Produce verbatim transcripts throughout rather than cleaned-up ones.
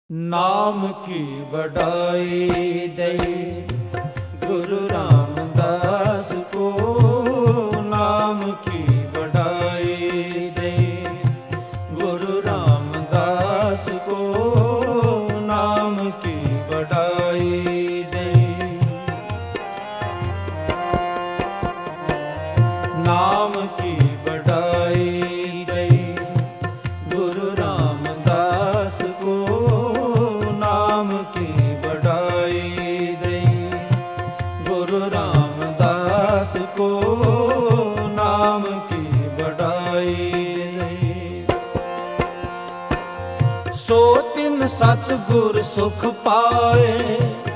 नाम की बढ़ाई दई गुरु रामदास को, नाम की बढ़ाई दई गुरु रामदास को, नाम की बढ़ाई दई। नाम की बढ़ाई दई गुरु रामदास को, नाम की बढ़ाई दई गुरु रामदास को, नाम की बढ़ाई दई। सो तिन सतगुर सुख पाए,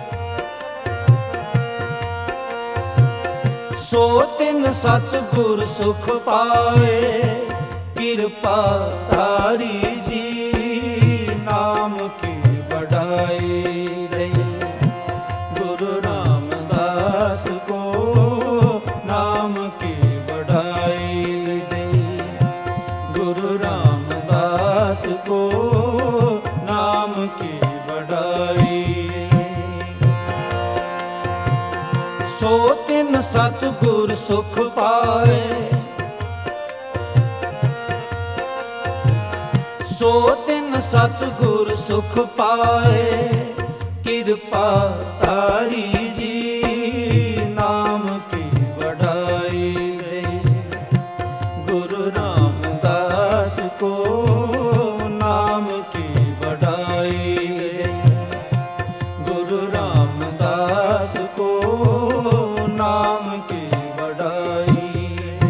सो तिन सतगुर सुख पाए, कृपा तारी जी नाम की बढ़ाई दई गुरु रामदास को, नाम की बढ़ाई दई गुरु रामदास को, नाम की बढ़ाई। सो तिन सतगुर सुख पाए, सो तिन सतगुर सुख पाए, कृपा तारी जी नाम की बढ़ाई दई गुरु रामदास को, नाम की बढ़ाई दई गुरु रामदास को, नाम की बढ़ाई।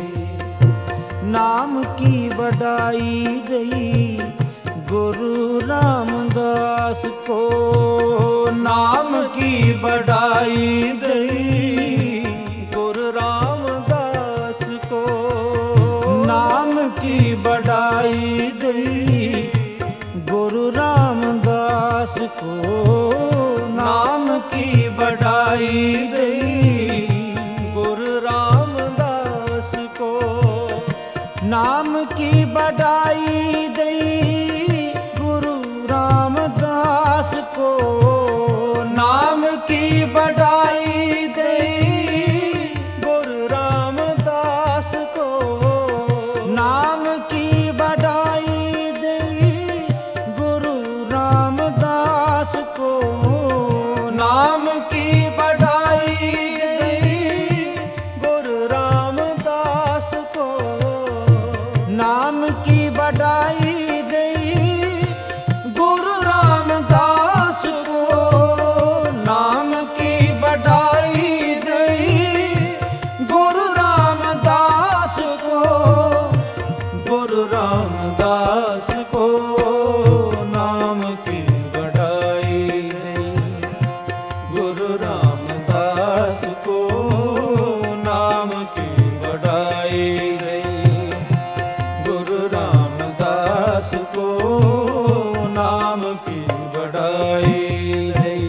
नाम की बढ़ाई दई गुरु रामदास को, नाम की बढ़ाई दई गुरु रामदास को, नाम की बढ़ाई दई गुरु रामदास को, नाम की बढ़ाई दई गुरु रामदास को, नाम की बढ़ाई दई गुरु रामदास को, नाम की बढ़ाई दई गुरु रामदास को, नाम की बढ़ाई दई गुरु रामदास को, नाम की बढ़ाई दई गुरु रामदास को, नाम की बढ़ाई दई गुरु रामदास को, नाम की बढ़ाई दई गुरु रामदास को, गुरु रामदास को, नाम की बढ़ाई दई गुरु रामदास को, नाम की बढ़ाई दई गुरु रामदास को, नाम की बढ़ाई दई।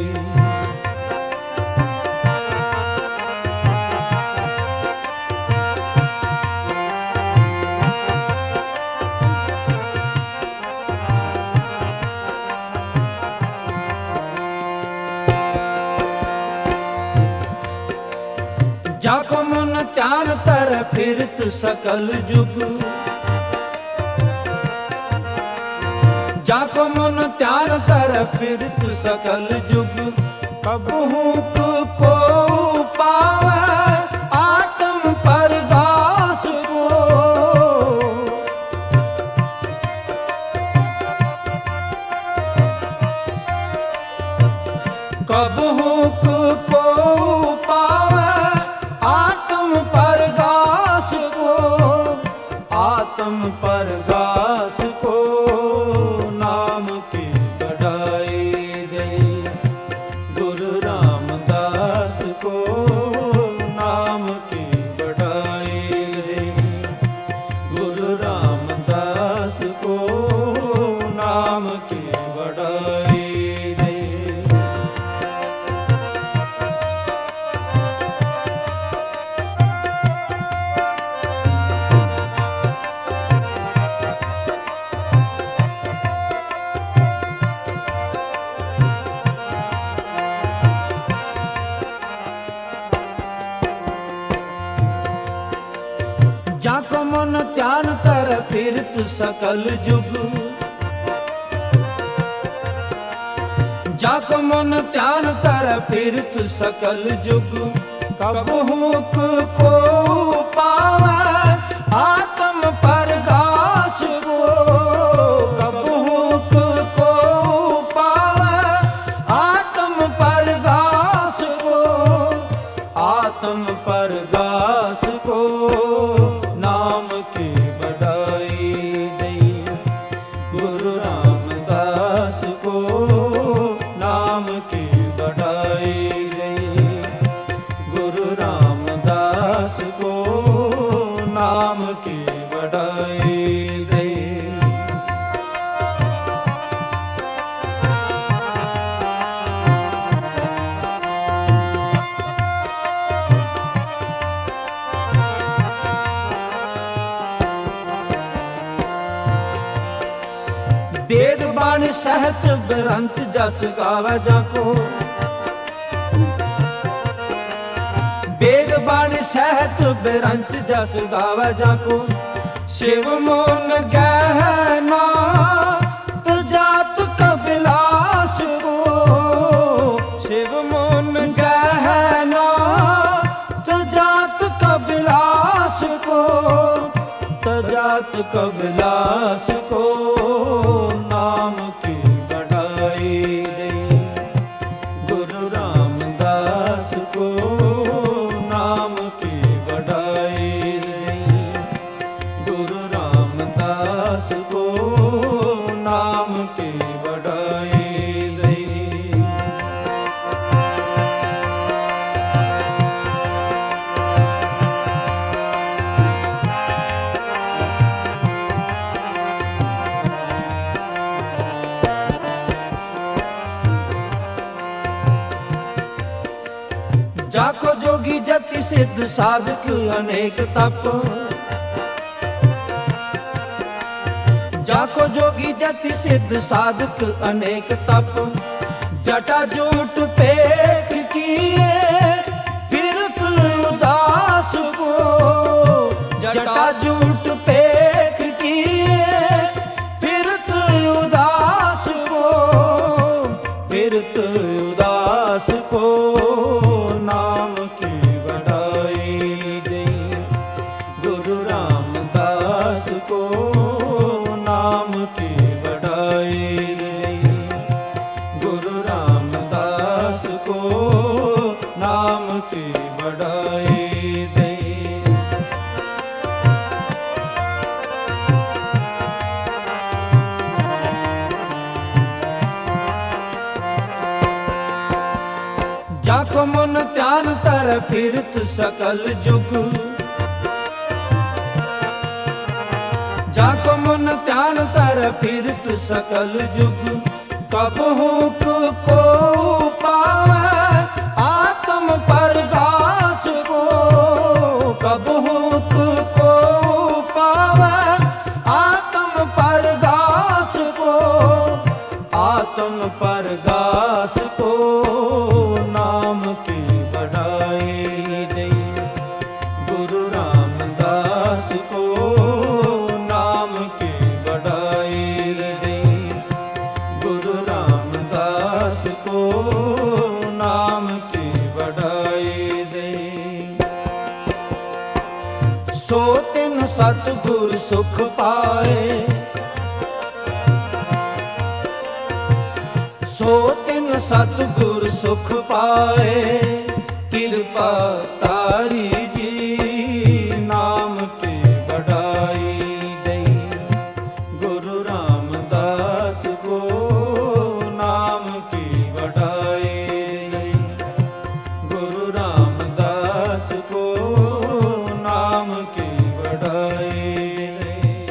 जाको मन ध्यान तर फिरत सकल जुग, जाको मन ध्यान तर फिरत सकल जुग, कबहू तू को पावे आत्म परगास को, कबहू तू को पावे आत्म परगास को, आत्म परगास को, नाम की बढ़ाई दई गुरु रामदास को, नाम की बढ़ाई दई गुरु रामदास को, नाम की बढ़ाई दई। फिरत सकल जुग। जाको मन ध्यान कर फिरत सकल जुग। कबहू को पावै आत्म परगास को। कबहू को पावै आत्म परगास को। आत्म परगास को नाम की बढ़ाई दई। गुरु रामदास को नाम की बढ़ाई दई। गुरु रामदास को नाम की बढ़ाई दई। वेद बाणी सहत बिरंत जस गावै जाको। वेद बाणी सहत बिरंत जस गावै जाको। शिव मोन गहना जात कबिलास को। शिव मोन गहना जात कबिलास को। जात कबिलास को नाम की बढ़ाई दई। गुरु रामदास को नाम की बढ़ाई दई। गुरु रामदास को नाम की बढ़ाई दई। जाको जोगी जति सिद्ध साधक अनेक तप। जाको जोगी जति सिद्ध साधक अनेक तप। जटा जूट पेख किए फिरत उदास को। जटा जूट पेख किए फिरत उदास को। फिरत उदास को नाम की बढ़ाई दई। गुरु रामदास को नाम की बढ़ाई दई। गुरु रामदास को नाम की बढ़ाई दई। जाको मन ध्यान तर फिरत सकल जुग। जाको मन ध्यान तर फिरत सकल जुग। कबहू को पावै आत्म परगास को। कबहू को पावै आत्म परगास को। आत्म परगास को नाम की बढ़ाई दई। गुरु रामदास को नाम की बढ़ाई दई। गुरु रामदास को नाम की बढ़ाई दई। सो तिन सतगुर सुख पाए। सो तिन सतगुर सुख पाए। कृपा तारी जी नाम की बढ़ाई दई। गुरु रामदास को नाम की बढ़ाई दई। गुरु रामदास को नाम की बढ़ाई दई।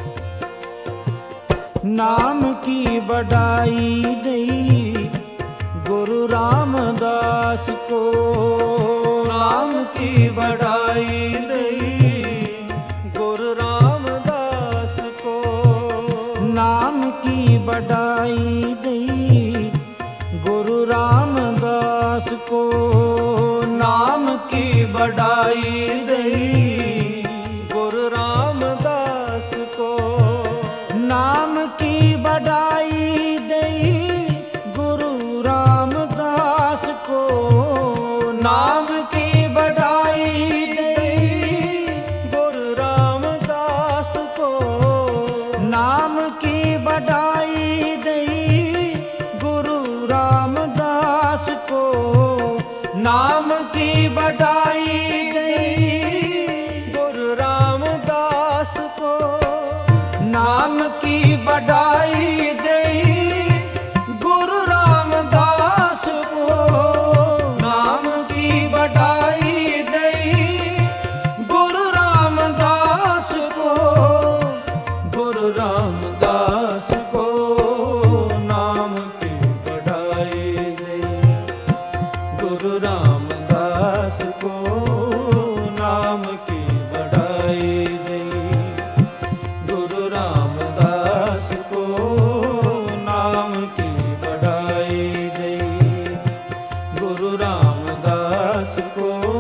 नाम की बढ़ाई दई। गुरु रामदास को नाम की बढ़ाई दई। गुरु रामदास को नाम की बढ़ाई दई। गुरु रामदास को नाम की बढ़ाई दई। गुरु रामदास को बढ़ाई गई गुरु रामदास को, नाम की बढ़ाई गई गुरु रामदास को, नाम की बढ़ाई गई गुरु रामदास को, गुरु रामदास को नाम की बढ़ाई गई, गुरु रामदास को नाम की बढ़ाई गई, गुरु रामदास को नाम की बढ़ाई गई, गुरु रामदास को